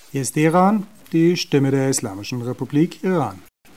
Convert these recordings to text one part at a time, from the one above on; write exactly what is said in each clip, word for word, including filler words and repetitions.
Hier ist Teheran, die Stimme der Islamischen Republik Iran.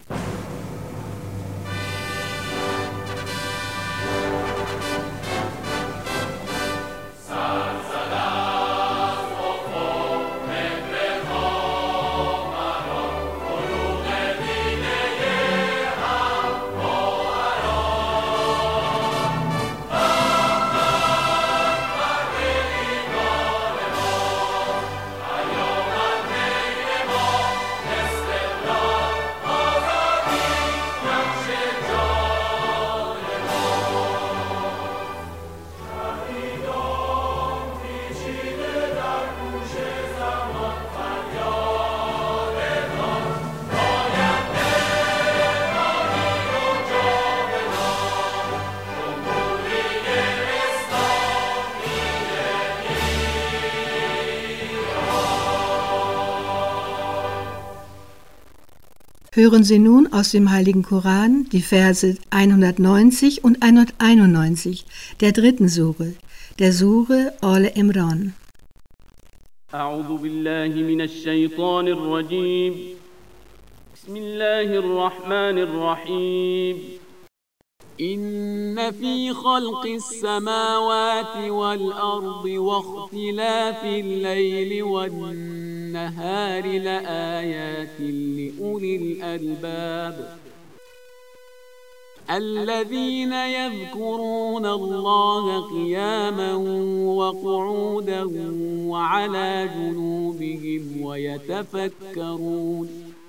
Hören Sie nun aus dem Heiligen Koran die Verse hundertneunzig und hunderteinundneunzig der dritten Sure, der Sure Al-Imran. أعوذ بالله من الشيطان الرجيم بسم الله الرحمن الرحيم إن في خلق السماوات والأرض واختلاف الليل والنهار لآيات لأولي الألباب الذين يذكرون الله قياما وقعودا وعلى جنوبهم ويتفكرون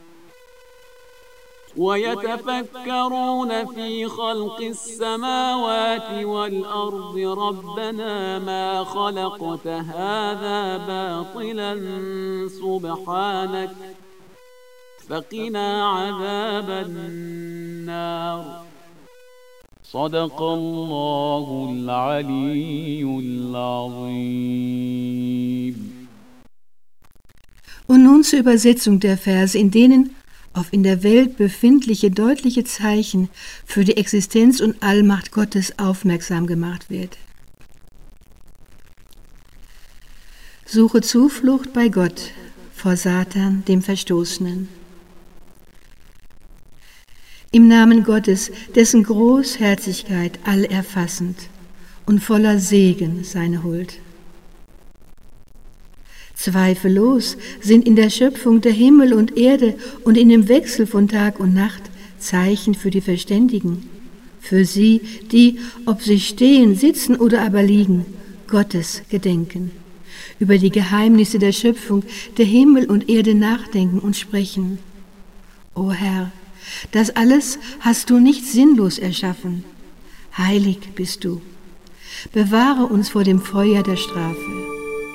ويتفكرون في خلق السماوات والأرض ربنا ما خلقت هذا باطلا سبحانك فقنا عذاب النار صدق الله العلي العظيم. Und nun zur Übersetzung der Verse, in denen auf in der Welt befindliche deutliche Zeichen für die Existenz und Allmacht Gottes aufmerksam gemacht wird. Suche Zuflucht bei Gott vor Satan, dem Verstoßenen. Im Namen Gottes, dessen Großherzigkeit allerfassend und voller Segen seine Huld. Zweifellos sind in der Schöpfung der Himmel und Erde und in dem Wechsel von Tag und Nacht Zeichen für die Verständigen, für sie, die, ob sie stehen, sitzen oder aber liegen, Gottes gedenken, über die Geheimnisse der Schöpfung der Himmel und Erde nachdenken und sprechen. O Herr, das alles hast du nicht sinnlos erschaffen. Heilig bist du. Bewahre uns vor dem Feuer der Strafe.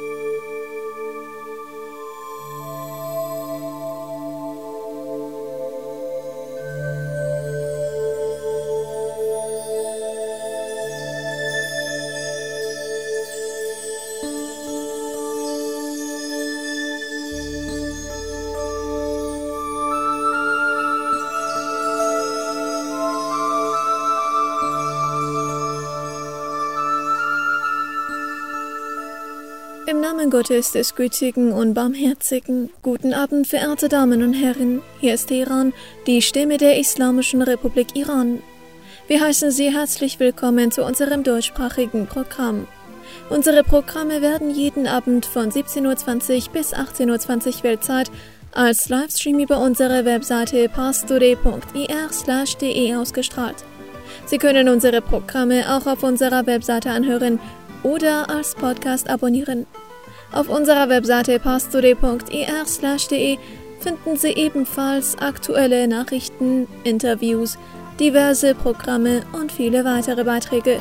Im Namen Gottes, des Gütigen und Barmherzigen, guten Abend, verehrte Damen und Herren, hier ist Teheran, die Stimme der Islamischen Republik Iran. Wir heißen Sie herzlich willkommen zu unserem deutschsprachigen Programm. Unsere Programme werden jeden Abend von siebzehn Uhr zwanzig bis achtzehn Uhr zwanzig Weltzeit als Livestream über unsere Webseite pastore punkt ir slash de ausgestrahlt. Sie können unsere Programme auch auf unserer Webseite anhören oder als Podcast abonnieren. Auf unserer Webseite pastore punkt ir slash de finden Sie ebenfalls aktuelle Nachrichten, Interviews, diverse Programme und viele weitere Beiträge.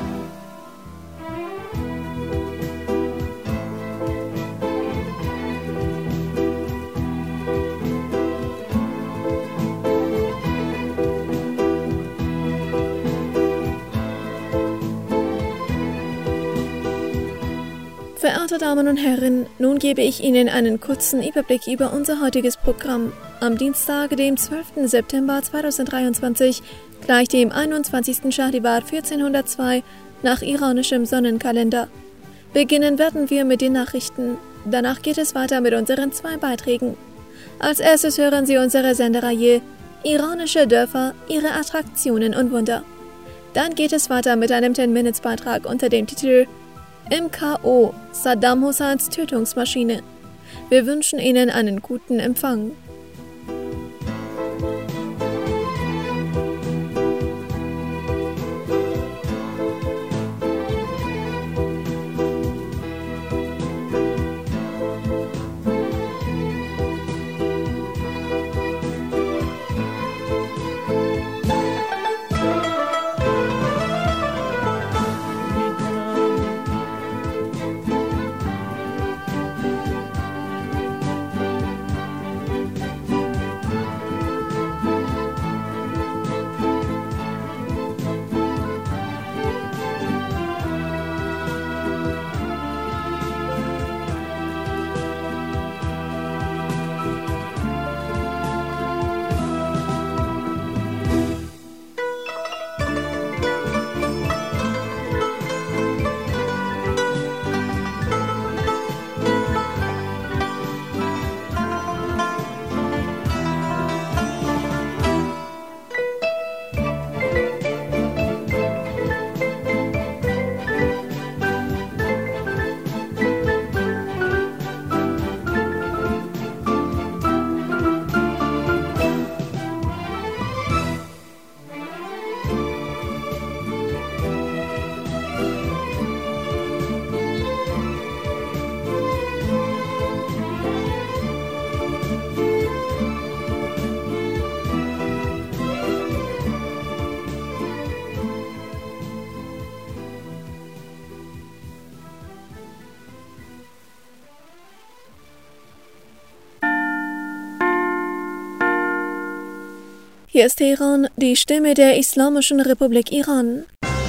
Verehrte Damen und Herren, nun gebe ich Ihnen einen kurzen Überblick über unser heutiges Programm. Am Dienstag, dem zwölften September zweitausenddreiundzwanzig, gleich dem einundzwanzigsten Schahrivar vierzehnhundertzwei nach iranischem Sonnenkalender. Beginnen werden wir mit den Nachrichten. Danach geht es weiter mit unseren zwei Beiträgen. Als erstes hören Sie unsere Sendereihe Iranische Dörfer, ihre Attraktionen und Wunder. Dann geht es weiter mit einem zehn-Minutes-Beitrag unter dem Titel M K O, Saddam Husseins Tötungsmaschine. Wir wünschen Ihnen einen guten Empfang. Hier ist Teheran, die Stimme der Islamischen Republik Iran.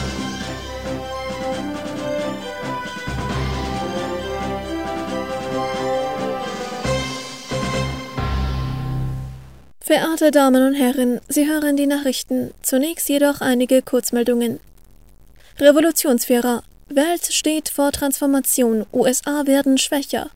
Verehrte Damen und Herren, Sie hören die Nachrichten, zunächst jedoch einige Kurzmeldungen. Revolutionsführer: Welt steht vor Transformation, U S A werden schwächer.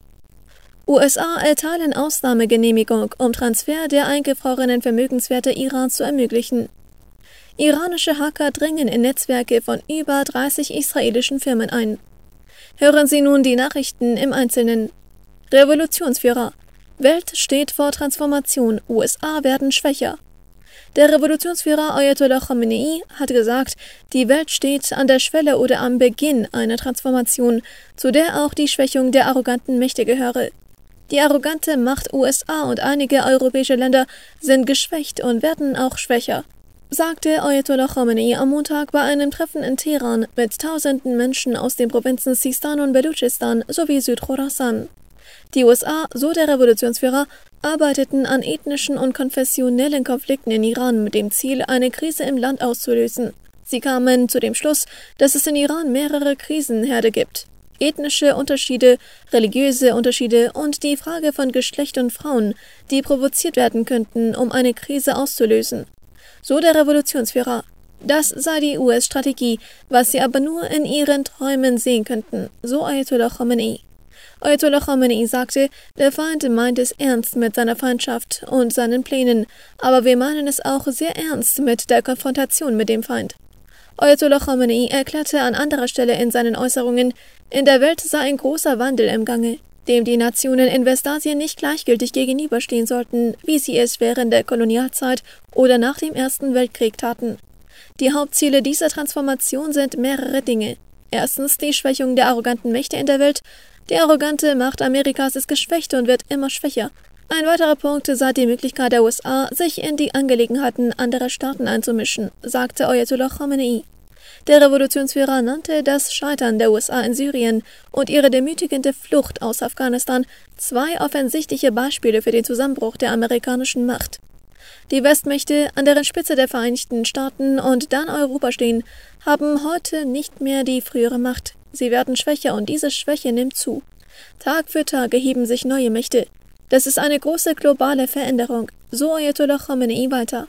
U S A erteilen Ausnahmegenehmigung, um Transfer der eingefrorenen Vermögenswerte Irans zu ermöglichen. Iranische Hacker dringen in Netzwerke von über dreißig israelischen Firmen ein. Hören Sie nun die Nachrichten im Einzelnen. Revolutionsführer: Welt steht vor Transformation, U S A werden schwächer. Der Revolutionsführer Ayatollah Khamenei hat gesagt, die Welt steht an der Schwelle oder am Beginn einer Transformation, zu der auch die Schwächung der arroganten Mächte gehöre. Die arrogante Macht U S A und einige europäische Länder sind geschwächt und werden auch schwächer, sagte Ayatollah Khamenei am Montag bei einem Treffen in Teheran mit tausenden Menschen aus den Provinzen Sistan und Belutschistan sowie Südchorasan. Die U S A, so der Revolutionsführer, arbeiteten an ethnischen und konfessionellen Konflikten in Iran mit dem Ziel, eine Krise im Land auszulösen. Sie kamen zu dem Schluss, dass es in Iran mehrere Krisenherde gibt. Ethnische Unterschiede, religiöse Unterschiede und die Frage von Geschlecht und Frauen, die provoziert werden könnten, um eine Krise auszulösen. So der Revolutionsführer. Das sei die U S-Strategie, was sie aber nur in ihren Träumen sehen könnten, so Ayatollah Khamenei. Ayatollah Khamenei sagte, der Feind meint es ernst mit seiner Feindschaft und seinen Plänen, aber wir meinen es auch sehr ernst mit der Konfrontation mit dem Feind. Ayatollah Khamenei erklärte an anderer Stelle in seinen Äußerungen, in der Welt sei ein großer Wandel im Gange, dem die Nationen in Westasien nicht gleichgültig gegenüberstehen sollten, wie sie es während der Kolonialzeit oder nach dem Ersten Weltkrieg taten. Die Hauptziele dieser Transformation sind mehrere Dinge. Erstens die Schwächung der arroganten Mächte in der Welt. Die arrogante Macht Amerikas ist geschwächt und wird immer schwächer. Ein weiterer Punkt sei die Möglichkeit der U S A, sich in die Angelegenheiten anderer Staaten einzumischen, sagte Ayatollah Khamenei. Der Revolutionsführer nannte das Scheitern der U S A in Syrien und ihre demütigende Flucht aus Afghanistan zwei offensichtliche Beispiele für den Zusammenbruch der amerikanischen Macht. Die Westmächte, an deren Spitze der Vereinigten Staaten und dann Europa stehen, haben heute nicht mehr die frühere Macht. Sie werden schwächer und diese Schwäche nimmt zu. Tag für Tag erheben sich neue Mächte. Das ist eine große globale Veränderung, so Ayatollah Khamenei weiter.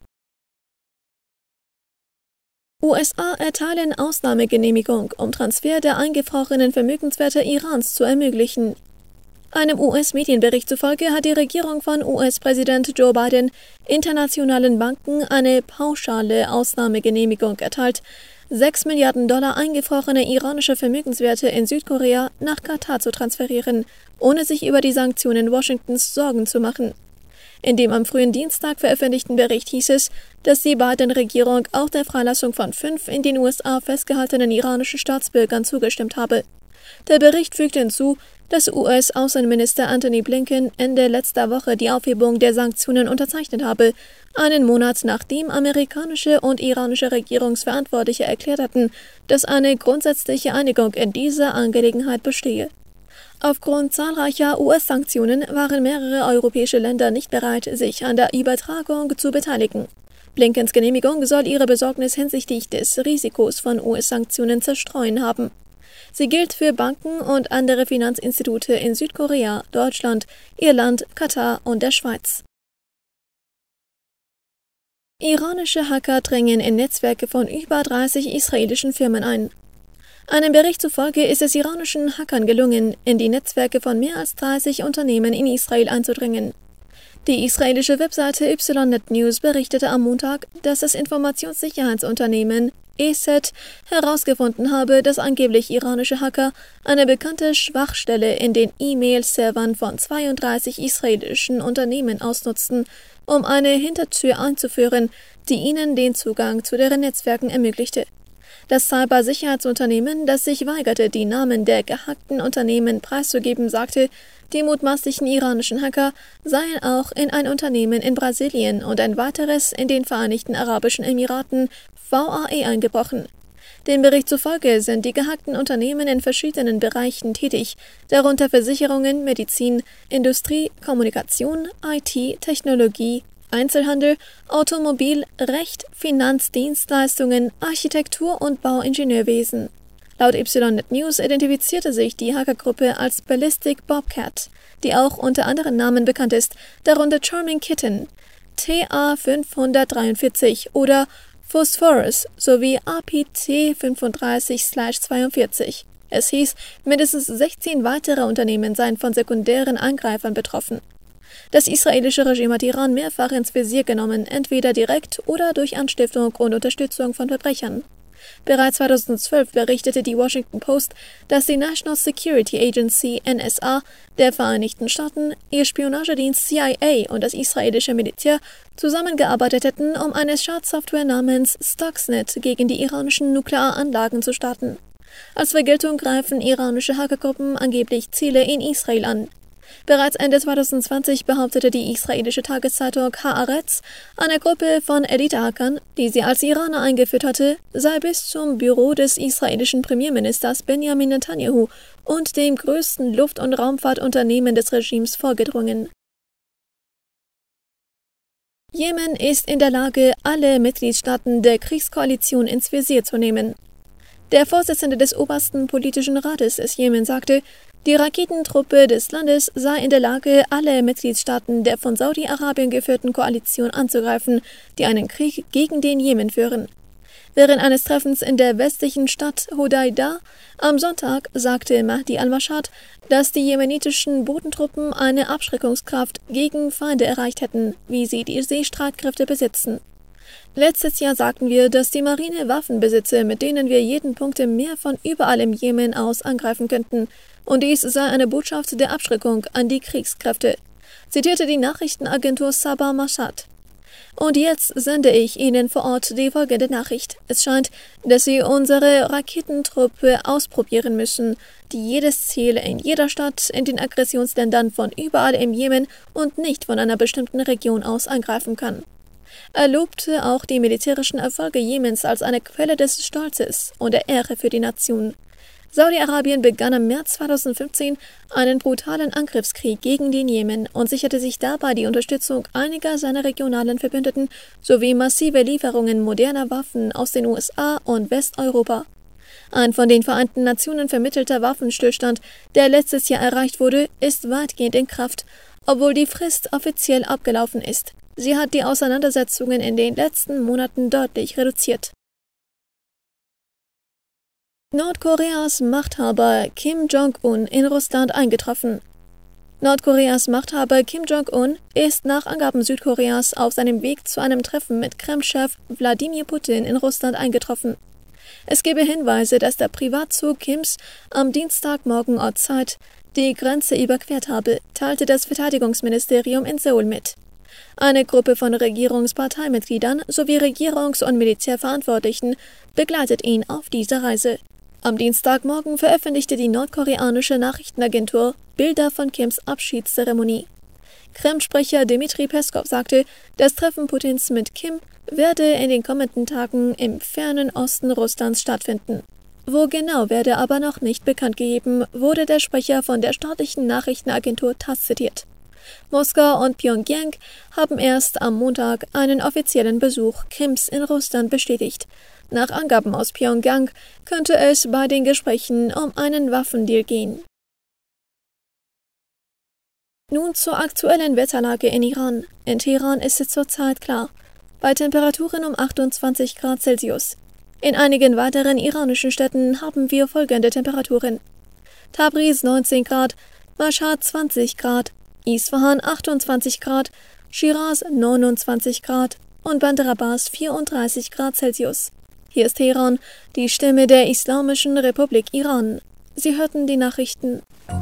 U S A erteilen Ausnahmegenehmigung, um Transfer der eingefrorenen Vermögenswerte Irans zu ermöglichen. Einem U S-Medienbericht zufolge hat die Regierung von U S-Präsident Joe Biden internationalen Banken eine pauschale Ausnahmegenehmigung erteilt, sechs Milliarden Dollar eingefrorene iranische Vermögenswerte in Südkorea nach Katar zu transferieren, ohne sich über die Sanktionen Washingtons Sorgen zu machen. In dem am frühen Dienstag veröffentlichten Bericht hieß es, dass die Biden-Regierung auch der Freilassung von fünf in den U S A festgehaltenen iranischen Staatsbürgern zugestimmt habe. Der Bericht fügte hinzu, dass U S-Außenminister Antony Blinken Ende letzter Woche die Aufhebung der Sanktionen unterzeichnet habe, einen Monat nachdem amerikanische und iranische Regierungsverantwortliche erklärt hatten, dass eine grundsätzliche Einigung in dieser Angelegenheit bestehe. Aufgrund zahlreicher U S-Sanktionen waren mehrere europäische Länder nicht bereit, sich an der Übertragung zu beteiligen. Blinkens Genehmigung soll ihre Besorgnis hinsichtlich des Risikos von U S-Sanktionen zerstreuen haben. Sie gilt für Banken und andere Finanzinstitute in Südkorea, Deutschland, Irland, Katar und der Schweiz. Iranische Hacker drängen in Netzwerke von über dreißig israelischen Firmen ein. Einem Bericht zufolge ist es iranischen Hackern gelungen, in die Netzwerke von mehr als dreißig Unternehmen in Israel einzudringen. Die israelische Webseite Ynet News berichtete am Montag, dass das Informationssicherheitsunternehmen E S E T herausgefunden habe, dass angeblich iranische Hacker eine bekannte Schwachstelle in den E-Mail-Servern von zweiunddreißig israelischen Unternehmen ausnutzten, um eine Hintertür einzuführen, die ihnen den Zugang zu deren Netzwerken ermöglichte. Das Cybersicherheitsunternehmen, das sich weigerte, die Namen der gehackten Unternehmen preiszugeben, sagte, die mutmaßlichen iranischen Hacker seien auch in ein Unternehmen in Brasilien und ein weiteres in den Vereinigten Arabischen Emiraten V A E eingebrochen. Dem Bericht zufolge sind die gehackten Unternehmen in verschiedenen Bereichen tätig, darunter Versicherungen, Medizin, Industrie, Kommunikation, I T, Technologie, Einzelhandel, Automobil, Recht, Finanzdienstleistungen, Architektur und Bauingenieurwesen. Laut Ynet News identifizierte sich die Hackergruppe als Ballistic Bobcat, die auch unter anderen Namen bekannt ist, darunter Charming Kitten, T A fünfhundertdreiundvierzig oder Phosphorus sowie A P T fünfunddreißig zweiundvierzig. Es hieß, mindestens sechzehn weitere Unternehmen seien von sekundären Angreifern betroffen. Das israelische Regime hat Iran mehrfach ins Visier genommen, entweder direkt oder durch Anstiftung und Unterstützung von Verbrechern. Bereits zweitausendzwölf berichtete die Washington Post, dass die National Security Agency N S A der Vereinigten Staaten, ihr Spionagedienst C I A und das israelische Militär zusammengearbeitet hätten, um eine Schadsoftware namens Stuxnet gegen die iranischen Nuklearanlagen zu starten. Als Vergeltung greifen iranische Hackergruppen angeblich Ziele in Israel an. Bereits Ende zweitausendzwanzig behauptete die israelische Tageszeitung Haaretz, eine Gruppe von Elite-Hackern, die sie als Iraner eingeführt hatte, sei bis zum Büro des israelischen Premierministers Benjamin Netanyahu und dem größten Luft- und Raumfahrtunternehmen des Regimes vorgedrungen. Jemen ist in der Lage, alle Mitgliedstaaten der Kriegskoalition ins Visier zu nehmen. Der Vorsitzende des obersten politischen Rates des Jemen sagte, die Raketentruppe des Landes sei in der Lage, alle Mitgliedstaaten der von Saudi-Arabien geführten Koalition anzugreifen, die einen Krieg gegen den Jemen führen. Während eines Treffens in der westlichen Stadt Hodeidah am Sonntag sagte Mahdi al-Mashhad, dass die jemenitischen Bodentruppen eine Abschreckungskraft gegen Feinde erreicht hätten, wie sie die Seestreitkräfte besitzen. Letztes Jahr sagten wir, dass die Marine Waffen besitze, mit denen wir jeden Punkt mehr von überall im Jemen aus angreifen könnten, und dies sei eine Botschaft der Abschreckung an die Kriegskräfte, zitierte die Nachrichtenagentur Sabah Mashhad. Und jetzt sende ich Ihnen vor Ort die folgende Nachricht. Es scheint, dass Sie unsere Raketentruppe ausprobieren müssen, die jedes Ziel in jeder Stadt in den Aggressionsländern von überall im Jemen und nicht von einer bestimmten Region aus angreifen kann. Er lobte auch die militärischen Erfolge Jemens als eine Quelle des Stolzes und der Ehre für die Nation. Saudi-Arabien begann im März zweitausendfünfzehn einen brutalen Angriffskrieg gegen den Jemen und sicherte sich dabei die Unterstützung einiger seiner regionalen Verbündeten sowie massive Lieferungen moderner Waffen aus den U S A und Westeuropa. Ein von den Vereinten Nationen vermittelter Waffenstillstand, der letztes Jahr erreicht wurde, ist weitgehend in Kraft, obwohl die Frist offiziell abgelaufen ist. Sie hat die Auseinandersetzungen in den letzten Monaten deutlich reduziert. Nordkoreas Machthaber Kim Jong-un in Russland eingetroffen. Nordkoreas Machthaber Kim Jong-un ist nach Angaben Südkoreas auf seinem Weg zu einem Treffen mit Kreml-Chef Wladimir Putin in Russland eingetroffen. Es gebe Hinweise, dass der Privatzug Kims am Dienstagmorgen Ortszeit die Grenze überquert habe, teilte das Verteidigungsministerium in Seoul mit. Eine Gruppe von Regierungsparteimitgliedern sowie Regierungs- und Militärverantwortlichen begleitet ihn auf dieser Reise. Am Dienstagmorgen veröffentlichte die nordkoreanische Nachrichtenagentur Bilder von Kims Abschiedszeremonie. Kreml-Sprecher Dmitri Peskov sagte, das Treffen Putins mit Kim werde in den kommenden Tagen im fernen Osten Russlands stattfinden. Wo genau werde aber noch nicht bekannt gegeben, wurde der Sprecher von der staatlichen Nachrichtenagentur Tass zitiert. Moskau und Pyongyang haben erst am Montag einen offiziellen Besuch Kims in Russland bestätigt. Nach Angaben aus Pyongyang könnte es bei den Gesprächen um einen Waffendeal gehen. Nun zur aktuellen Wetterlage in Iran. In Teheran ist es zurzeit klar, bei Temperaturen um achtundzwanzig Grad Celsius. In einigen weiteren iranischen Städten haben wir folgende Temperaturen: Tabriz neunzehn Grad, Mashhad zwanzig Grad, Isfahan achtundzwanzig Grad, Shiraz neunundzwanzig Grad und Bandar Abbas vierunddreißig Grad Celsius. Hier ist Teheran, die Stimme der Islamischen Republik Iran. Sie hörten die Nachrichten.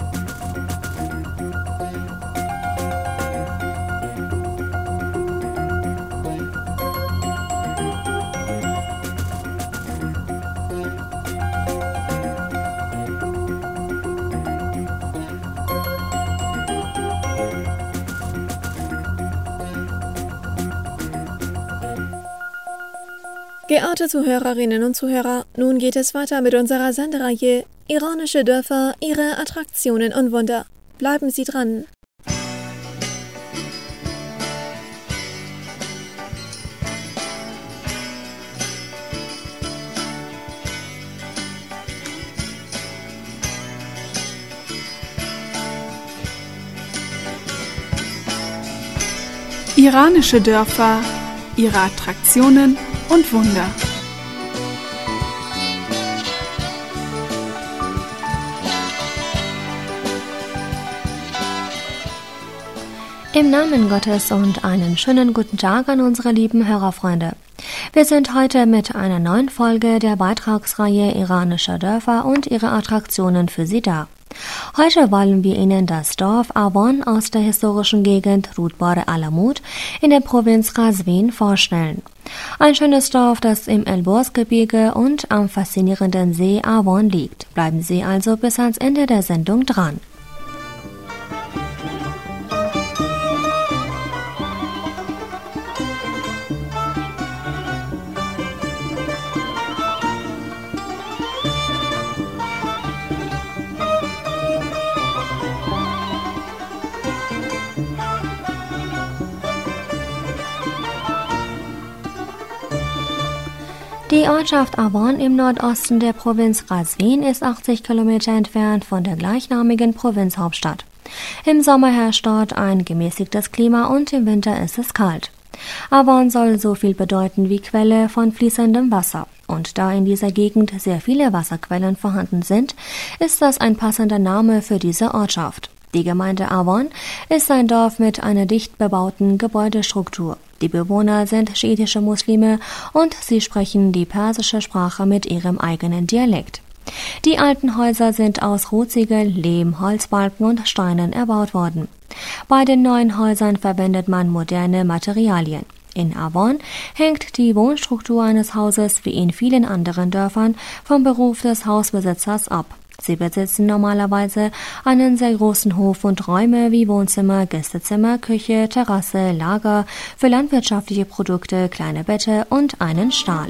Geehrte Zuhörerinnen und Zuhörer, nun geht es weiter mit unserer Sendereihe Iranische Dörfer, ihre Attraktionen und Wunder. Bleiben Sie dran! Iranische Dörfer, ihre Attraktionen und Wunder. Im Namen Gottes und einen schönen guten Tag an unsere lieben Hörerfreunde. Wir sind heute mit einer neuen Folge der Beitragsreihe Iranischer Dörfer und ihre Attraktionen für Sie da. Heute wollen wir Ihnen das Dorf Avon aus der historischen Gegend Rudbar Alamut in der Provinz Qazvin vorstellen. Ein schönes Dorf, das im Elborz-Gebirge und am faszinierenden See Avon liegt. Bleiben Sie also bis ans Ende der Sendung dran. Die Ortschaft Avon im Nordosten der Provinz Qazvin ist achtzig Kilometer entfernt von der gleichnamigen Provinzhauptstadt. Im Sommer herrscht dort ein gemäßigtes Klima und im Winter ist es kalt. Avon soll so viel bedeuten wie Quelle von fließendem Wasser. Und da in dieser Gegend sehr viele Wasserquellen vorhanden sind, ist das ein passender Name für diese Ortschaft. Die Gemeinde Avon ist ein Dorf mit einer dicht bebauten Gebäudestruktur. Die Bewohner sind schiitische Muslime und sie sprechen die persische Sprache mit ihrem eigenen Dialekt. Die alten Häuser sind aus Rohziegel, Lehm, Holzbalken und Steinen erbaut worden. Bei den neuen Häusern verwendet man moderne Materialien. In Avon hängt die Wohnstruktur eines Hauses wie in vielen anderen Dörfern vom Beruf des Hausbesitzers ab. Sie besitzen normalerweise einen sehr großen Hof und Räume wie Wohnzimmer, Gästezimmer, Küche, Terrasse, Lager für landwirtschaftliche Produkte, kleine Bette und einen Stall.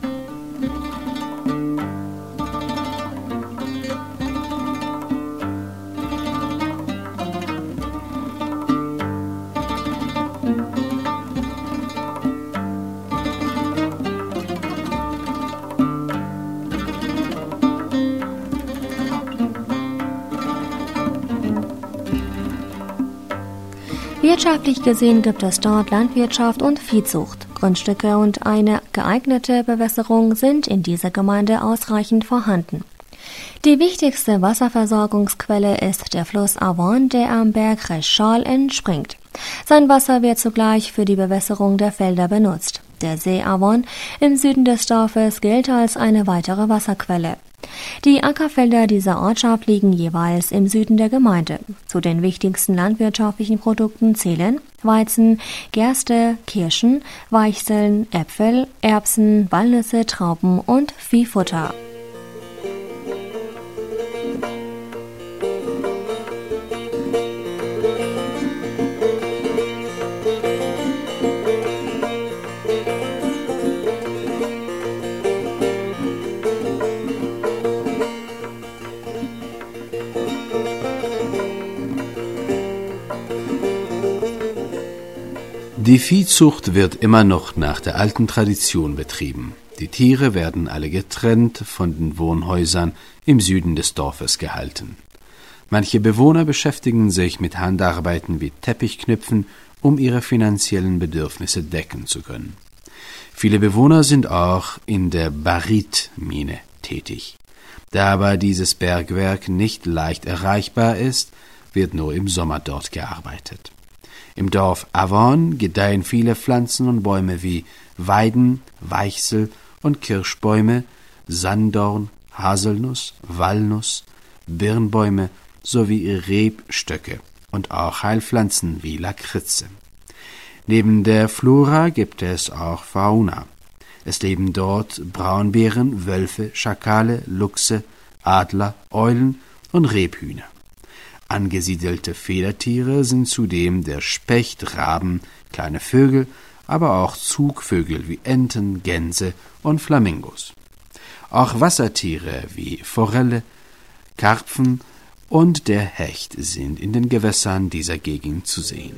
Wirtschaftlich gesehen gibt es dort Landwirtschaft und Viehzucht. Grundstücke und eine geeignete Bewässerung sind in dieser Gemeinde ausreichend vorhanden. Die wichtigste Wasserversorgungsquelle ist der Fluss Avon, der am Berg Reschal entspringt. Sein Wasser wird zugleich für die Bewässerung der Felder benutzt. Der See Avon im Süden des Dorfes gilt als eine weitere Wasserquelle. Die Ackerfelder dieser Ortschaft liegen jeweils im Süden der Gemeinde. Zu den wichtigsten landwirtschaftlichen Produkten zählen Weizen, Gerste, Kirschen, Weichseln, Äpfel, Erbsen, Walnüsse, Trauben und Viehfutter. Die Viehzucht wird immer noch nach der alten Tradition betrieben. Die Tiere werden alle getrennt von den Wohnhäusern im Süden des Dorfes gehalten. Manche Bewohner beschäftigen sich mit Handarbeiten wie Teppichknüpfen, um ihre finanziellen Bedürfnisse decken zu können. Viele Bewohner sind auch in der Barit-Mine tätig. Da aber dieses Bergwerk nicht leicht erreichbar ist, wird nur im Sommer dort gearbeitet. Im Dorf Avon gedeihen viele Pflanzen und Bäume wie Weiden, Weichsel und Kirschbäume, Sanddorn, Haselnuss, Walnuss, Birnbäume sowie Rebstöcke und auch Heilpflanzen wie Lakritze. Neben der Flora gibt es auch Fauna. Es leben dort Braunbären, Wölfe, Schakale, Luchse, Adler, Eulen und Rebhühner. Angesiedelte Federtiere sind zudem der Specht, Raben, kleine Vögel, aber auch Zugvögel wie Enten, Gänse und Flamingos. Auch Wassertiere wie Forelle, Karpfen und der Hecht sind in den Gewässern dieser Gegend zu sehen.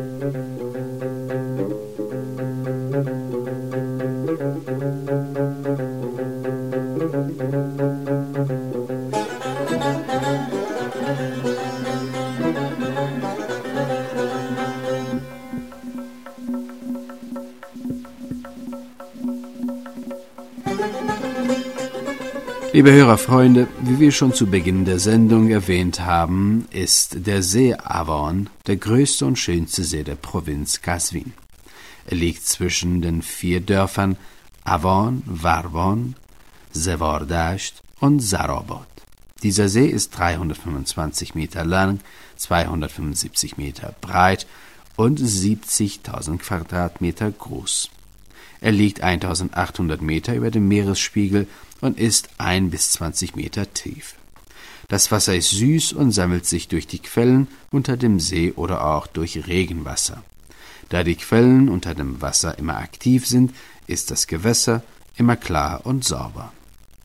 Liebe Hörerfreunde, wie wir schon zu Beginn der Sendung erwähnt haben, ist der See Avon der größte und schönste See der Provinz Qazvin. Er liegt zwischen den vier Dörfern Avon, Varvon, Zevardasht und Zarabad. Dieser See ist dreihundertfünfundzwanzig Meter lang, zweihundertfünfundsiebzig Meter breit und siebzigtausend Quadratmeter groß. Er liegt eintausendachthundert Meter über dem Meeresspiegel und ist ein bis zwanzig Meter tief. Das Wasser ist süß und sammelt sich durch die Quellen unter dem See oder auch durch Regenwasser. Da die Quellen unter dem Wasser immer aktiv sind, ist das Gewässer immer klar und sauber.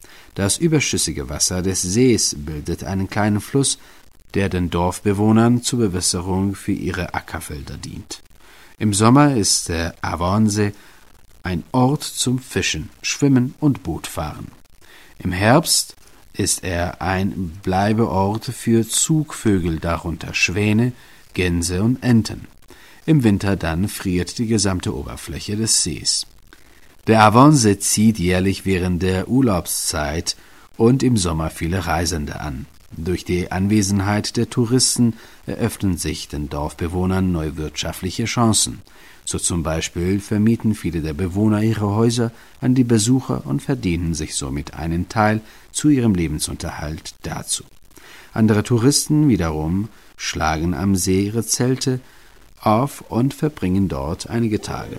Das überschüssige Wasser des Sees bildet einen kleinen Fluss, der den Dorfbewohnern zur Bewässerung für ihre Ackerfelder dient. Im Sommer ist der Avonsee ein Ort zum Fischen, Schwimmen und Bootfahren. Im Herbst ist er ein Bleibeort für Zugvögel, darunter Schwäne, Gänse und Enten. Im Winter dann friert die gesamte Oberfläche des Sees. Der Avonsee zieht jährlich während der Urlaubszeit und im Sommer viele Reisende an. Durch die Anwesenheit der Touristen eröffnen sich den Dorfbewohnern neue wirtschaftliche Chancen. So zum Beispiel vermieten viele der Bewohner ihre Häuser an die Besucher und verdienen sich somit einen Teil zu ihrem Lebensunterhalt dazu. Andere Touristen wiederum schlagen am See ihre Zelte auf und verbringen dort einige Tage.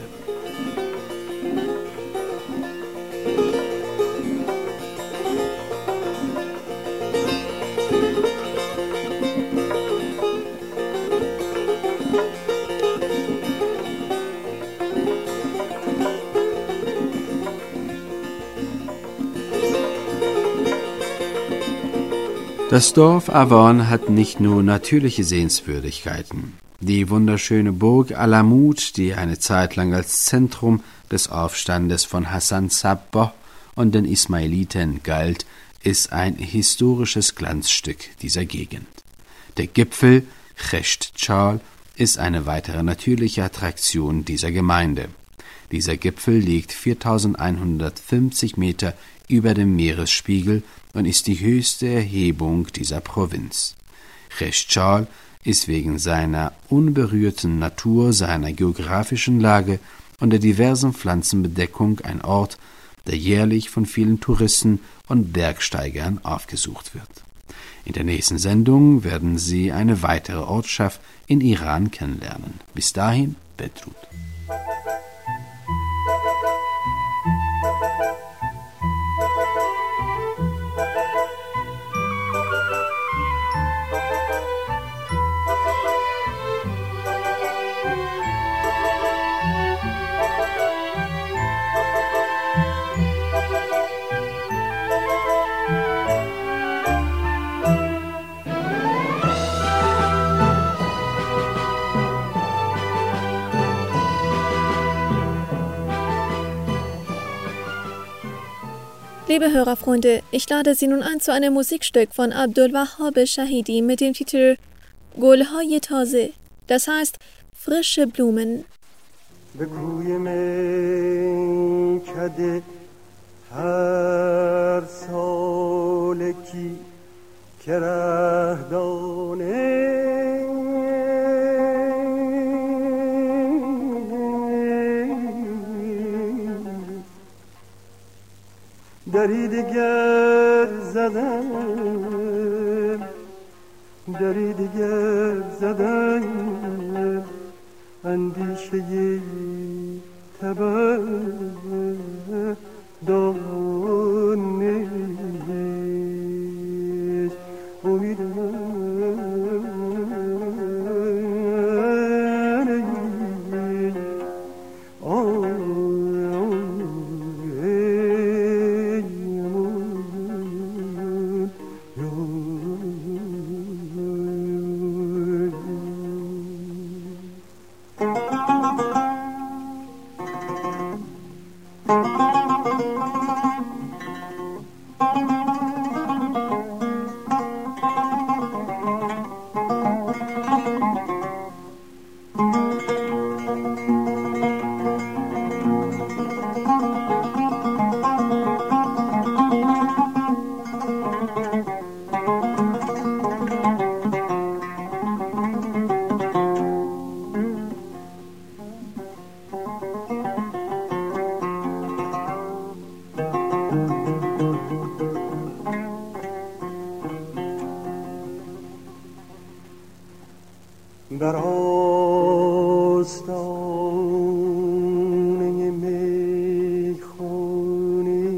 Das Dorf Avon hat nicht nur natürliche Sehenswürdigkeiten. Die wunderschöne Burg Alamut, die eine Zeit lang als Zentrum des Aufstandes von Hassan Sabbah und den Ismailiten galt, ist ein historisches Glanzstück dieser Gegend. Der Gipfel Chesht Chal ist eine weitere natürliche Attraktion dieser Gemeinde. Dieser Gipfel liegt viertausendeinhundertfünfzig Meter über dem Meeresspiegel und ist die höchste Erhebung dieser Provinz. Rechtschaal ist wegen seiner unberührten Natur, seiner geografischen Lage und der diversen Pflanzenbedeckung ein Ort, der jährlich von vielen Touristen und Bergsteigern aufgesucht wird. In der nächsten Sendung werden Sie eine weitere Ortschaft in Iran kennenlernen. Bis dahin, Bedrut. Liebe Hörerfreunde, ich lade Sie nun ein zu einem Musikstück von Abdulwahab Shahidi mit dem Titel Golhaye Taze, das heißt frische Blumen. دری دیگر زدن دری دیگر زدن اندیشه تبر دانش امید بر آستانه میخانه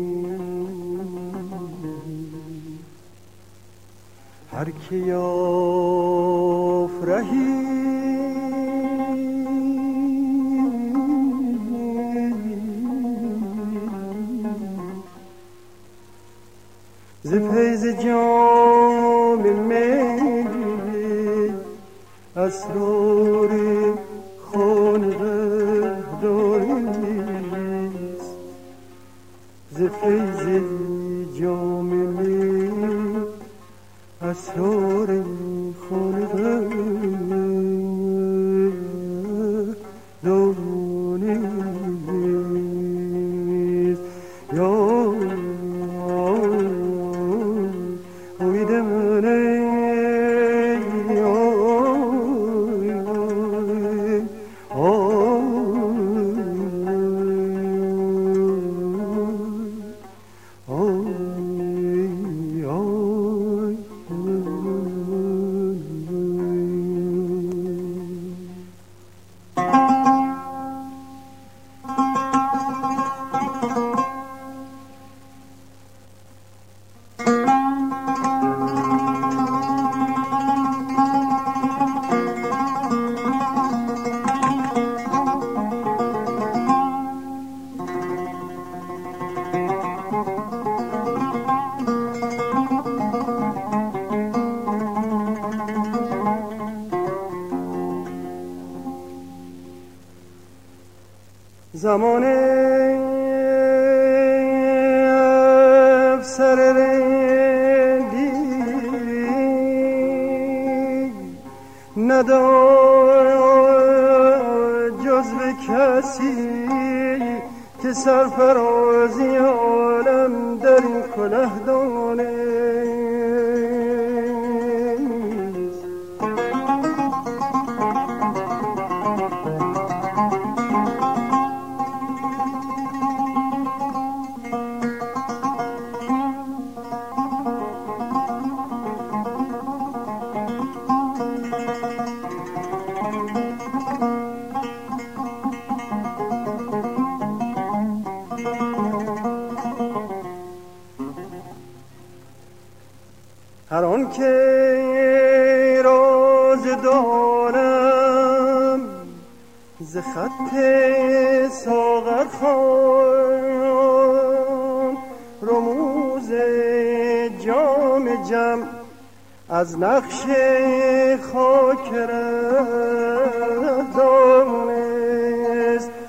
هر که یافت رهی ز فیض جام می اسرار خانقه داریست ز فیض جام می اسرار خانقه داریست یا امید منه زمان افسر رندی نداد جز به کسی که سرفرازی عالم در کله دانست. هر آن که راز دارم ز خط ساغر خوان، رموز جام جم از نقش خاک ره دانست.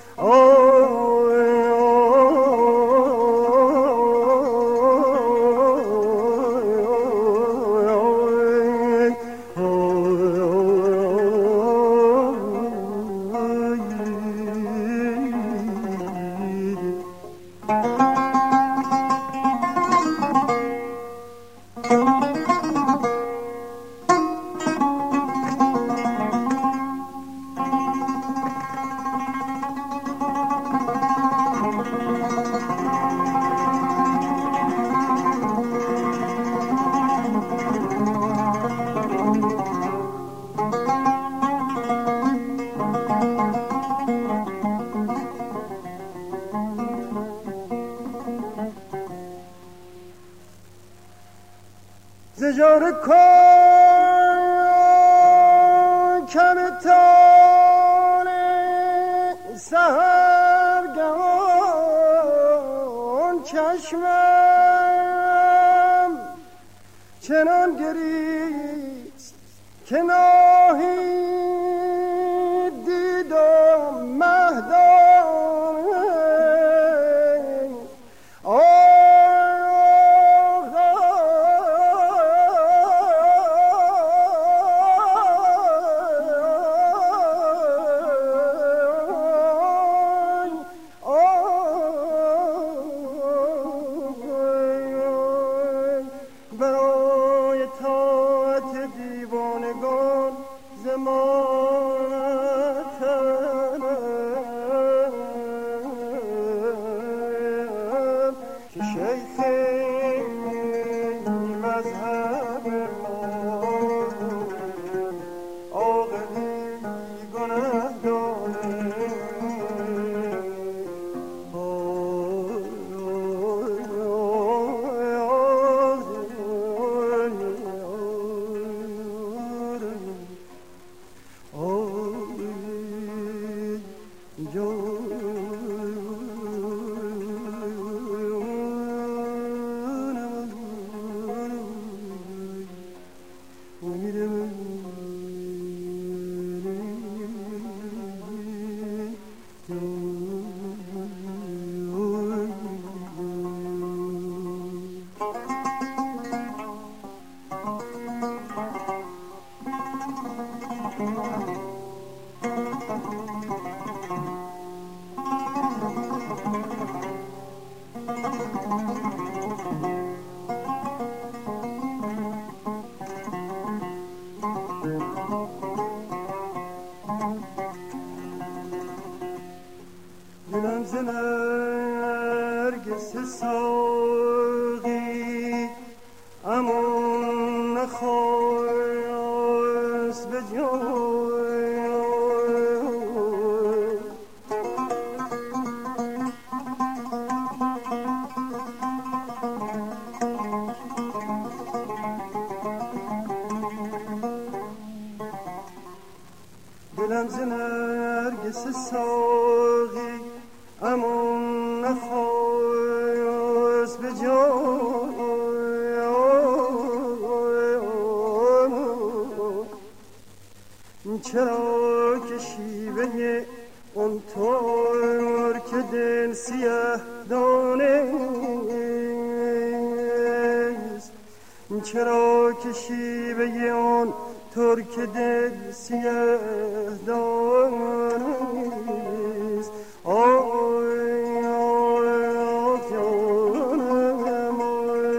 زجار کن کمتان سهرگان، چشمم چنان گریست که ناهید دیدم مهدان. دلم ز نرگس ساقی امان نخواست به جای. دلم ز نرگس ساقی امان نخواست به جای. چرا که شیوه اون طور که دل سیه دانست، چرا که شیوه اون طور که دل سیه دانست. آی آی آی جانم آی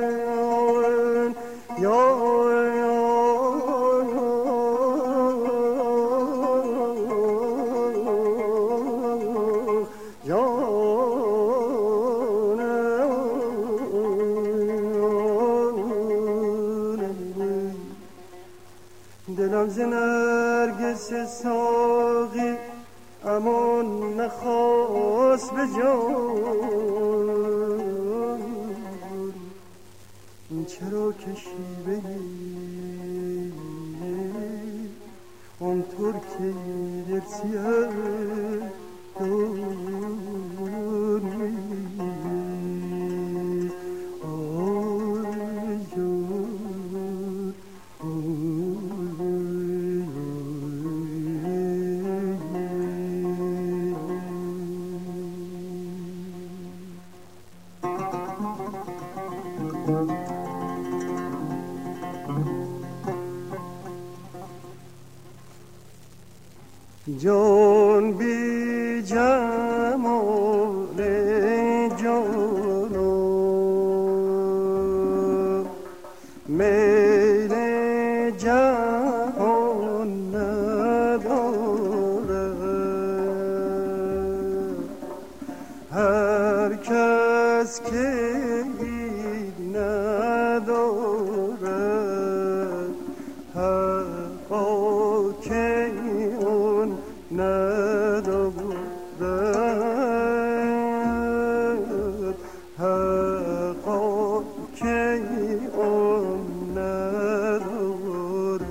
غمز نرگس ساقی امان نخواست به جان، این چرا کشیده اون ترکی در سیاه جان بی جمال جانا میل جهان نداره، هر کس که این نداره حقا که اون ندارد، حقا که اون ندارد.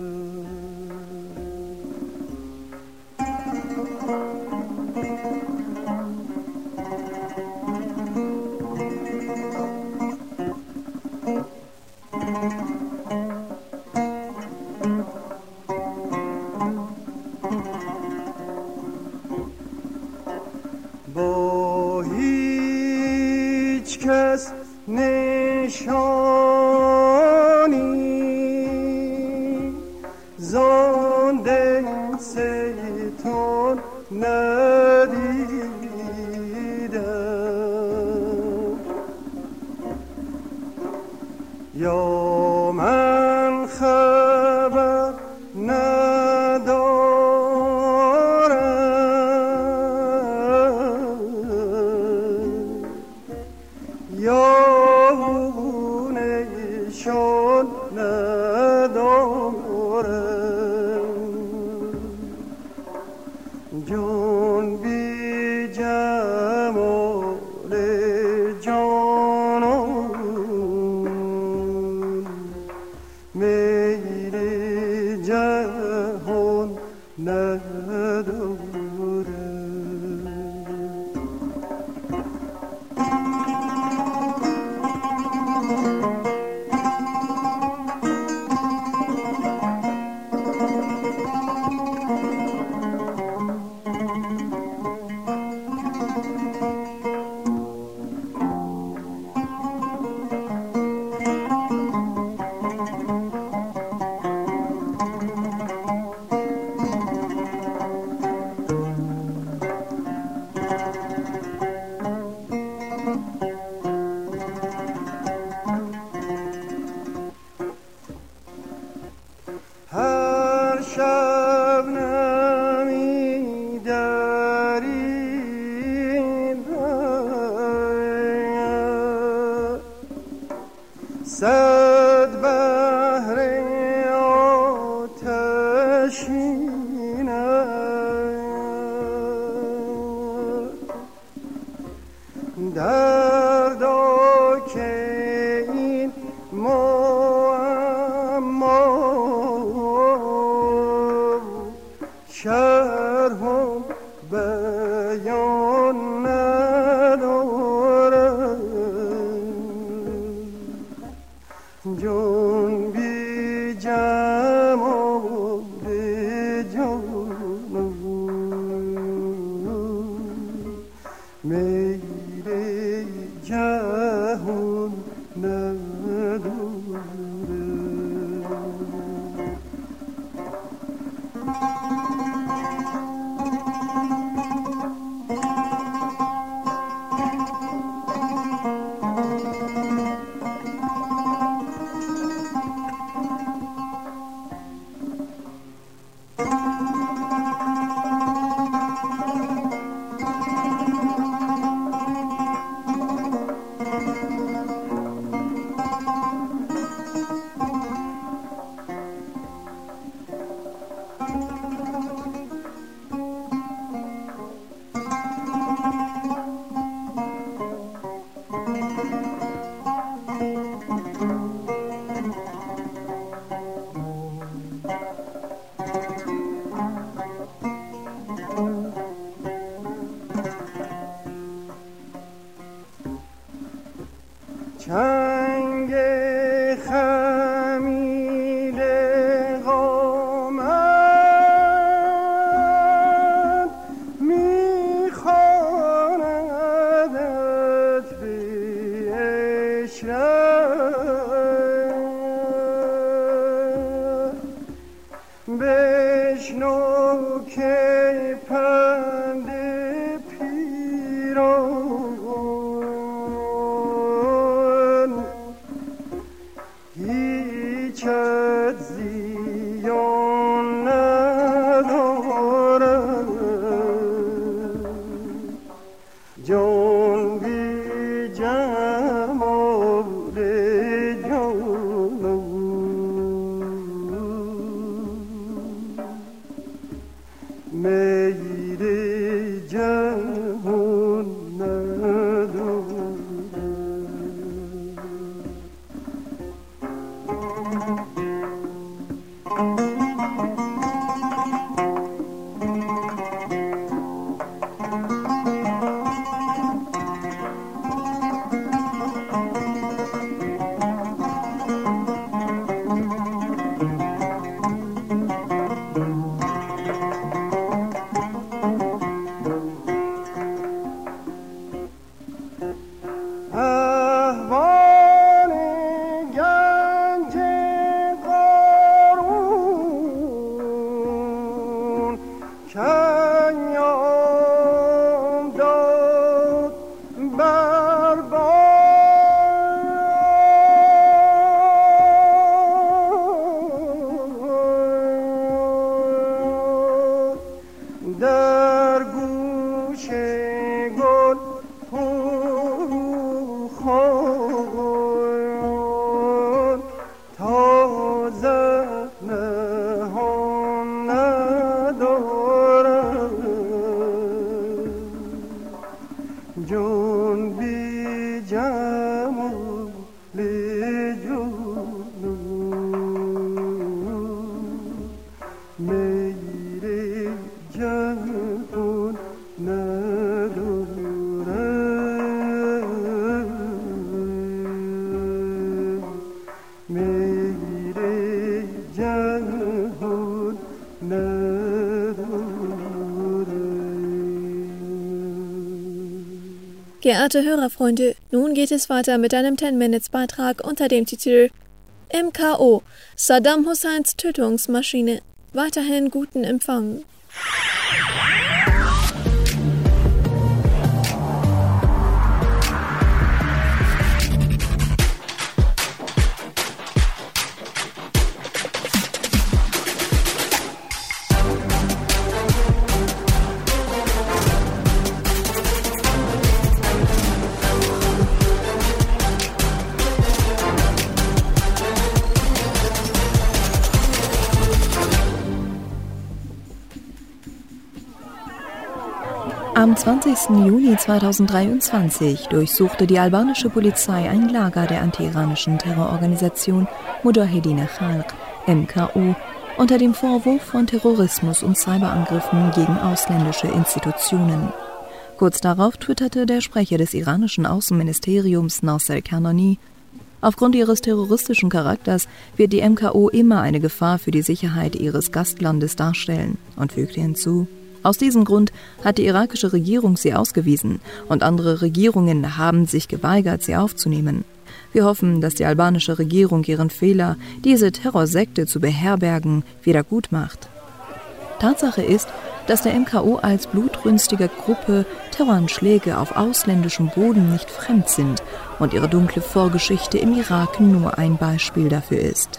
با هیچ کس نشانی زان دل ستون ندیدم، یا من خبر ندارم، یا نشان ندارم، جان بی جمال جانان میل جهان ندارم. هر شب نمی در این ره صد بحر آتشین دردا که این معما شرحم بیان ندارم، جان بی جمال جانان میل جهان ندارم. جنبی جمال جنون میره جهان نداره میره جهان Geehrte Hörerfreunde, nun geht es weiter mit einem zehn-Minutes-Beitrag unter dem Titel M K O, Saddam Husseins Tötungsmaschine. Weiterhin guten Empfang. Am zwanzigsten Juni zweitausenddreiundzwanzig durchsuchte die albanische Polizei ein Lager der anti-iranischen Terrororganisation Mujahedin Khalq, M K O, unter dem Vorwurf von Terrorismus und Cyberangriffen gegen ausländische Institutionen. Kurz darauf twitterte der Sprecher des iranischen Außenministeriums Nasser Kanani: Aufgrund ihres terroristischen Charakters wird die M K O immer eine Gefahr für die Sicherheit ihres Gastlandes darstellen, und fügte hinzu: Aus diesem Grund hat die irakische Regierung sie ausgewiesen und andere Regierungen haben sich geweigert, sie aufzunehmen. Wir hoffen, dass die albanische Regierung ihren Fehler, diese Terrorsekte zu beherbergen, wieder gut macht. Tatsache ist, dass der M K O als blutrünstige Gruppe Terroranschläge auf ausländischem Boden nicht fremd sind und ihre dunkle Vorgeschichte im Irak nur ein Beispiel dafür ist.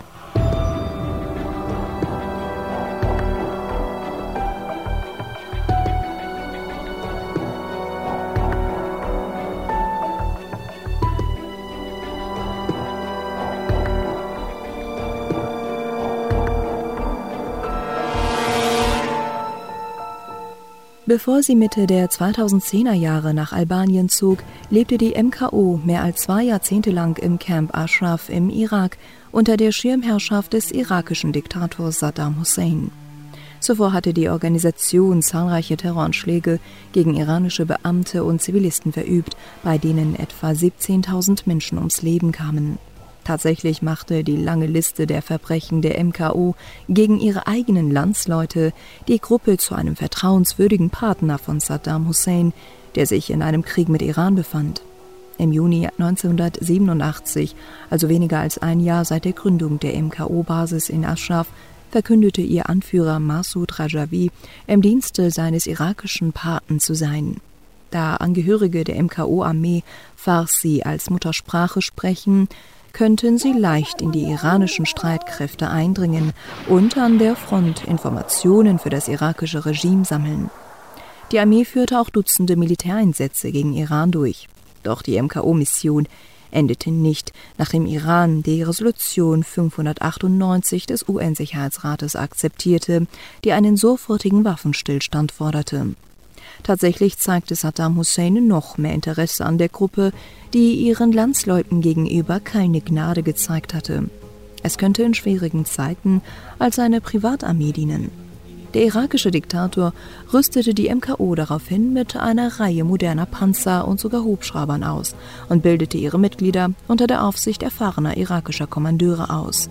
Bevor sie Mitte der zweitausendzehner Jahre nach Albanien zog, lebte die M K O mehr als zwei Jahrzehnte lang im Camp Ashraf im Irak unter der Schirmherrschaft des irakischen Diktators Saddam Hussein. Zuvor hatte die Organisation zahlreiche Terroranschläge gegen iranische Beamte und Zivilisten verübt, bei denen etwa siebzehntausend Menschen ums Leben kamen. Tatsächlich machte die lange Liste der Verbrechen der M K O gegen ihre eigenen Landsleute die Gruppe zu einem vertrauenswürdigen Partner von Saddam Hussein, der sich in einem Krieg mit Iran befand. Im Juni neunzehnhundertsiebenundachtzig, also weniger als ein Jahr seit der Gründung der M K O-Basis in Ashraf, verkündete ihr Anführer Massoud Rajavi, im Dienste seines irakischen Paten zu sein. Da Angehörige der M K O-Armee Farsi als Muttersprache sprechen, könnten sie leicht in die iranischen Streitkräfte eindringen und an der Front Informationen für das irakische Regime sammeln. Die Armee führte auch Dutzende Militäreinsätze gegen Iran durch. Doch die M K O-Mission endete nicht, nachdem Iran die Resolution fünfhundertachtundneunzig des U N-Sicherheitsrates akzeptierte, die einen sofortigen Waffenstillstand forderte. Tatsächlich zeigte Saddam Hussein noch mehr Interesse an der Gruppe, die ihren Landsleuten gegenüber keine Gnade gezeigt hatte. Es könnte in schwierigen Zeiten als eine Privatarmee dienen. Der irakische Diktator rüstete die M K O daraufhin mit einer Reihe moderner Panzer und sogar Hubschraubern aus und bildete ihre Mitglieder unter der Aufsicht erfahrener irakischer Kommandeure aus.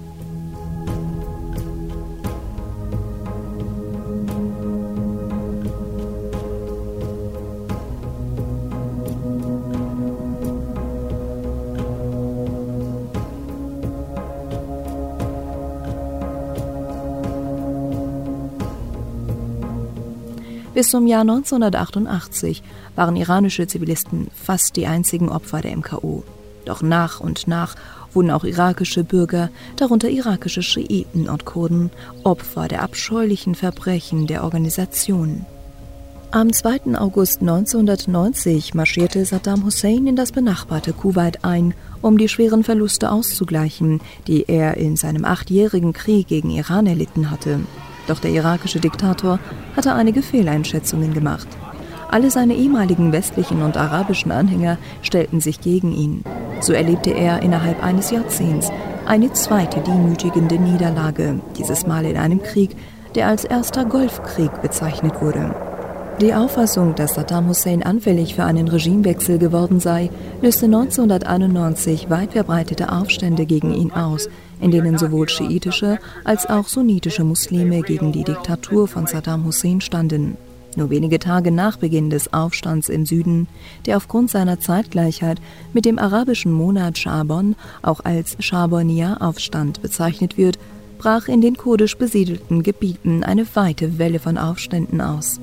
Bis zum Jahr neunzehnhundertachtundachtzig waren iranische Zivilisten fast die einzigen Opfer der M K O. Doch nach und nach wurden auch irakische Bürger, darunter irakische Schiiten und Kurden, Opfer der abscheulichen Verbrechen der Organisation. Am zweiten August neunzehnhundertneunzig marschierte Saddam Hussein in das benachbarte Kuwait ein, um die schweren Verluste auszugleichen, die er in seinem achtjährigen Krieg gegen Iran erlitten hatte. Doch der irakische Diktator hatte einige Fehleinschätzungen gemacht. Alle seine ehemaligen westlichen und arabischen Anhänger stellten sich gegen ihn. So erlebte er innerhalb eines Jahrzehnts eine zweite demütigende Niederlage, dieses Mal in einem Krieg, der als erster Golfkrieg bezeichnet wurde. Die Auffassung, dass Saddam Hussein anfällig für einen Regimewechsel geworden sei, löste neunzehnhunderteinundneunzig weit verbreitete Aufstände gegen ihn aus, in denen sowohl schiitische als auch sunnitische Muslime gegen die Diktatur von Saddam Hussein standen. Nur wenige Tage nach Beginn des Aufstands im Süden, der aufgrund seiner Zeitgleichheit mit dem arabischen Monat Schabon auch als Schabonier-Aufstand bezeichnet wird, brach in den kurdisch besiedelten Gebieten eine weite Welle von Aufständen aus.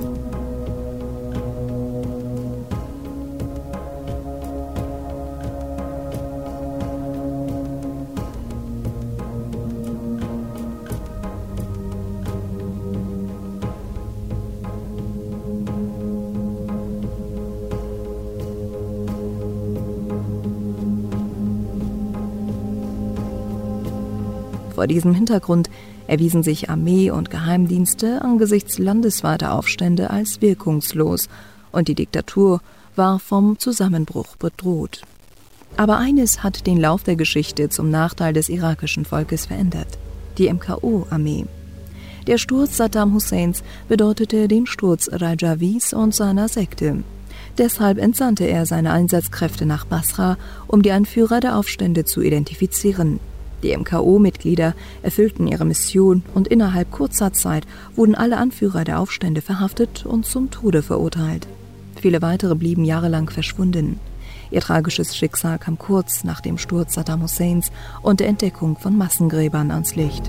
Vor diesem Hintergrund erwiesen sich Armee und Geheimdienste angesichts landesweiter Aufstände als wirkungslos und die Diktatur war vom Zusammenbruch bedroht. Aber eines hat den Lauf der Geschichte zum Nachteil des irakischen Volkes verändert: die M K O-Armee. Der Sturz Saddam Husseins bedeutete den Sturz Rajavis und seiner Sekte. Deshalb entsandte er seine Einsatzkräfte nach Basra, um die Anführer der Aufstände zu identifizieren. Die M K O-Mitglieder erfüllten ihre Mission und innerhalb kurzer Zeit wurden alle Anführer der Aufstände verhaftet und zum Tode verurteilt. Viele weitere blieben jahrelang verschwunden. Ihr tragisches Schicksal kam kurz nach dem Sturz Saddam Husseins und der Entdeckung von Massengräbern ans Licht.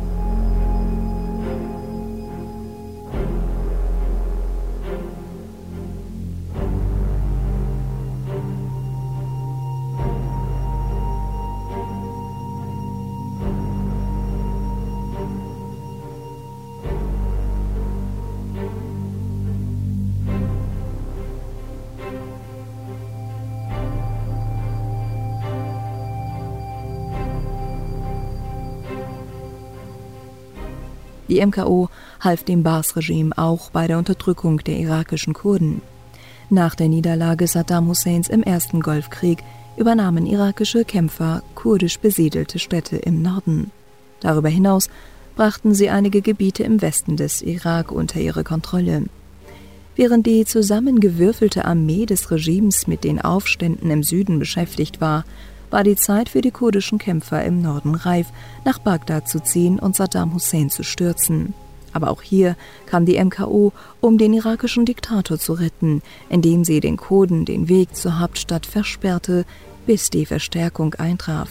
Die M K O half dem Baas-Regime auch bei der Unterdrückung der irakischen Kurden. Nach der Niederlage Saddam Husseins im ersten Golfkrieg übernahmen irakische Kämpfer kurdisch besiedelte Städte im Norden. Darüber hinaus brachten sie einige Gebiete im Westen des Irak unter ihre Kontrolle. Während die zusammengewürfelte Armee des Regimes mit den Aufständen im Süden beschäftigt war, war die Zeit für die kurdischen Kämpfer im Norden reif, nach Bagdad zu ziehen und Saddam Hussein zu stürzen. Aber auch hier kam die M K O, um den irakischen Diktator zu retten, indem sie den Kurden den Weg zur Hauptstadt versperrte, bis die Verstärkung eintraf.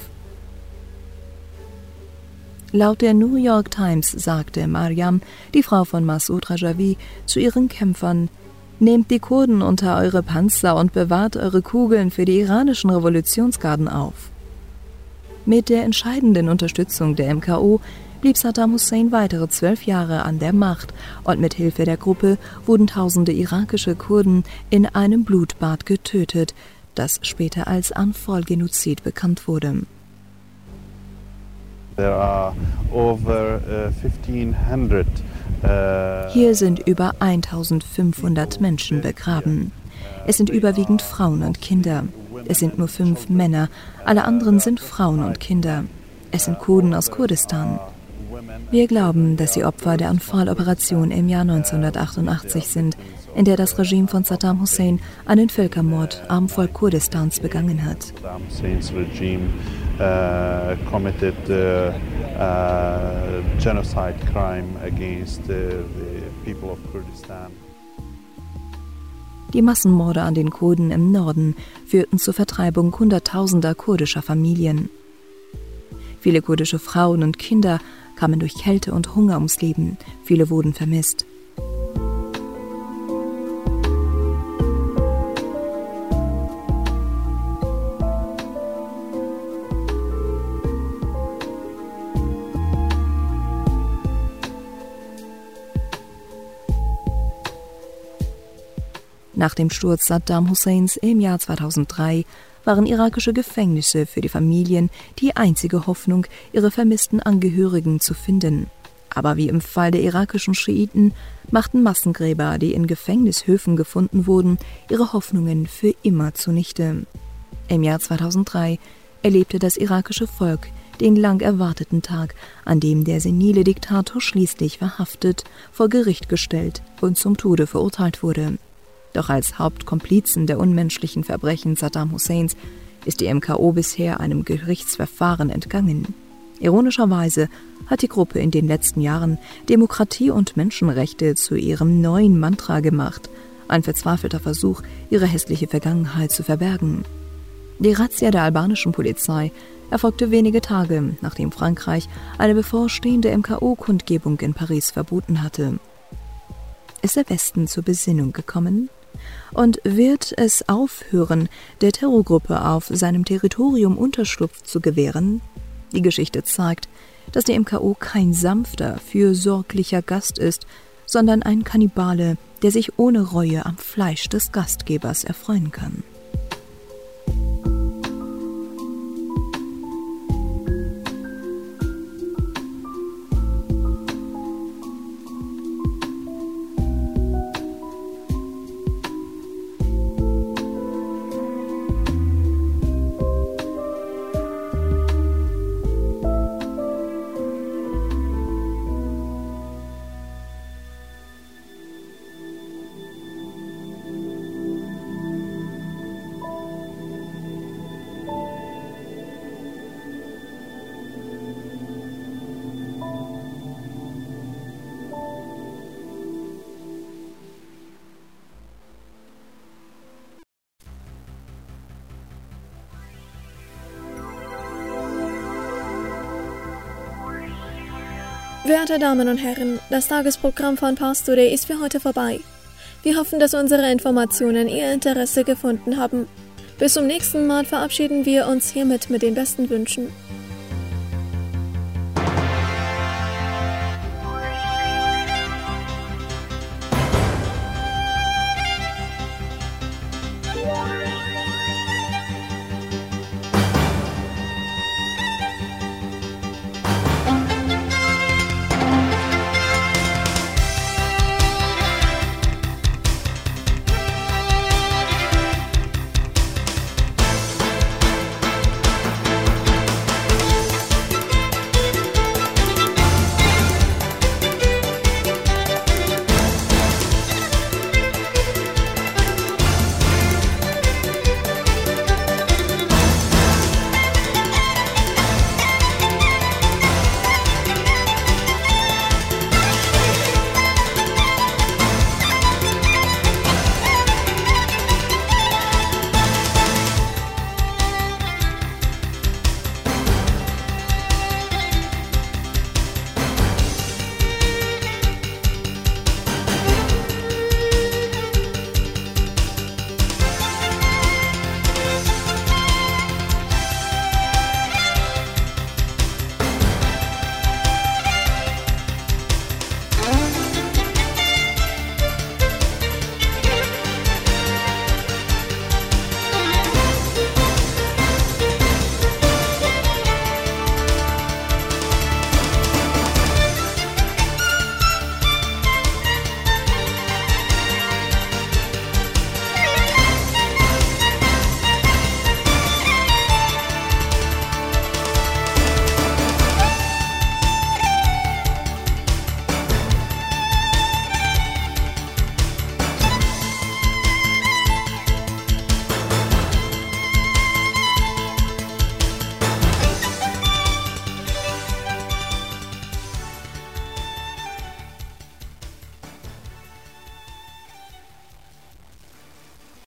Laut der New York Times sagte Mariam, die Frau von Massoud Rajavi, zu ihren Kämpfern: Nehmt die Kurden unter eure Panzer und bewahrt eure Kugeln für die iranischen Revolutionsgarden auf. Mit der entscheidenden Unterstützung der M K O blieb Saddam Hussein weitere zwölf Jahre an der Macht und mit Hilfe der Gruppe wurden tausende irakische Kurden in einem Blutbad getötet, das später als Anfal-Genozid bekannt wurde. There are over uh, fifteen hundred Hier sind über eintausendfünfhundert Menschen begraben. Es sind überwiegend Frauen und Kinder. Es sind nur fünf Männer, alle anderen sind Frauen und Kinder. Es sind Kurden aus Kurdistan. Wir glauben, dass sie Opfer der Anfal-Operation im Jahr neunzehnhundertachtundachtzig sind, in der das Regime von Saddam Hussein einen Völkermord am Volk Kurdistans begangen hat. Uh, committed uh, uh, genocide crime against uh, the people of Kurdistan. Die Massenmorde an den Kurden im Norden führten zur Vertreibung hunderttausender kurdischer Familien. Viele kurdische Frauen und Kinder kamen durch Kälte und Hunger ums Leben, viele wurden vermisst. Nach dem Sturz Saddam Husseins im Jahr zweitausenddrei waren irakische Gefängnisse für die Familien die einzige Hoffnung, ihre vermissten Angehörigen zu finden. Aber wie im Fall der irakischen Schiiten machten Massengräber, die in Gefängnishöfen gefunden wurden, ihre Hoffnungen für immer zunichte. Im Jahr zweitausenddrei erlebte das irakische Volk den lang erwarteten Tag, an dem der senile Diktator schließlich verhaftet, vor Gericht gestellt und zum Tode verurteilt wurde. Doch als Hauptkomplizen der unmenschlichen Verbrechen Saddam Husseins ist die M K O bisher einem Gerichtsverfahren entgangen. Ironischerweise hat die Gruppe in den letzten Jahren Demokratie und Menschenrechte zu ihrem neuen Mantra gemacht, ein verzweifelter Versuch, ihre hässliche Vergangenheit zu verbergen. Die Razzia der albanischen Polizei erfolgte wenige Tage, nachdem Frankreich eine bevorstehende M K O-Kundgebung in Paris verboten hatte. Ist der Westen zur Besinnung gekommen? Und wird es aufhören, der Terrorgruppe auf seinem Territorium Unterschlupf zu gewähren? Die Geschichte zeigt, dass die M K O kein sanfter, fürsorglicher Gast ist, sondern ein Kannibale, der sich ohne Reue am Fleisch des Gastgebers erfreuen kann. Werte Damen und Herren, das Tagesprogramm von Pars Today ist für heute vorbei. Wir hoffen, dass unsere Informationen Ihr Interesse gefunden haben. Bis zum nächsten Mal verabschieden wir uns hiermit mit den besten Wünschen. Ja.